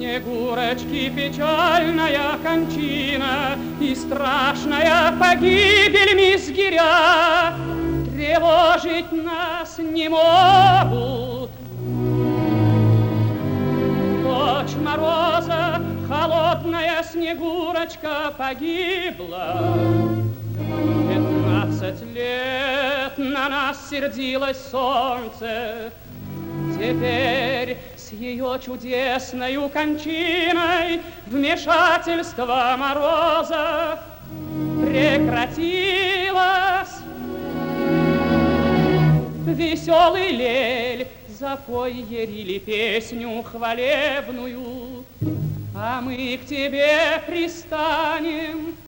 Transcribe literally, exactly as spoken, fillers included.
Снегурочки печальная кончина и страшная погибель мизгиря тревожить нас не могут. Дочь Мороза, холодная Снегурочка, погибла. Пятнадцать лет на нас сердилось солнце. Теперь с ее чудесною кончиной вмешательство Мороза прекратилось. Веселый лель, запой, Ерили, песню хвалебную, а мы к тебе пристанем